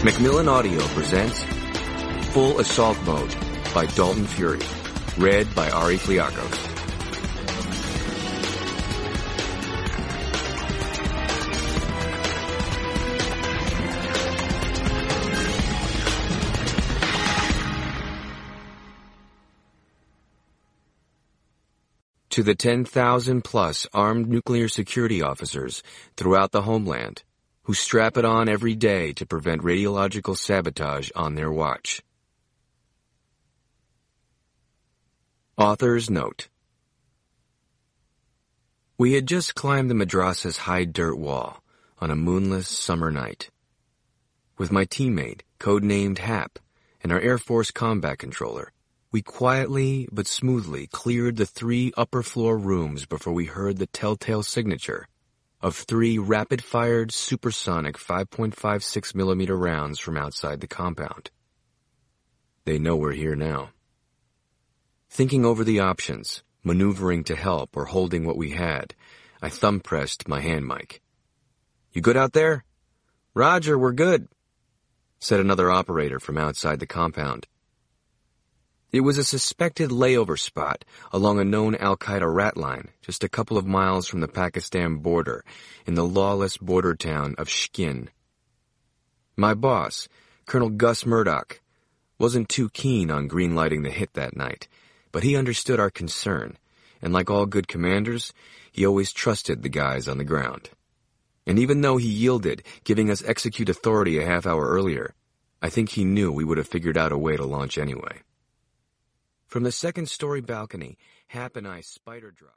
Macmillan Audio presents Full Assault Mode by Dalton Fury, read by Ari Fliakos. To the 10,000-plus armed nuclear security officers throughout the homeland who strap it on every day to prevent radiological sabotage on their watch. Author's Note. We had just climbed the madrasa's high dirt wall on a moonless summer night. With my teammate, codenamed Hap, and our Air Force combat controller, we quietly but smoothly cleared the 3 upper-floor rooms before we heard the telltale signature of 3 rapid-fired supersonic 5.56 millimeter rounds from outside the compound. They know we're here now. Thinking over the options, maneuvering to help or holding what we had, I thumb-pressed my hand mic. "You good out there?" "Roger, we're good," said another operator from outside the compound. It was a suspected layover spot along a known al-Qaeda rat line just a couple of miles from the Pakistan border in the lawless border town of Shkin. My boss, Colonel Gus Murdoch, wasn't too keen on greenlighting the hit that night, but he understood our concern, and like all good commanders, he always trusted the guys on the ground. And even though he yielded, giving us execute authority a half hour earlier, I think he knew we would have figured out a way to launch anyway. From the second-story balcony, Hap and I spider-dropped.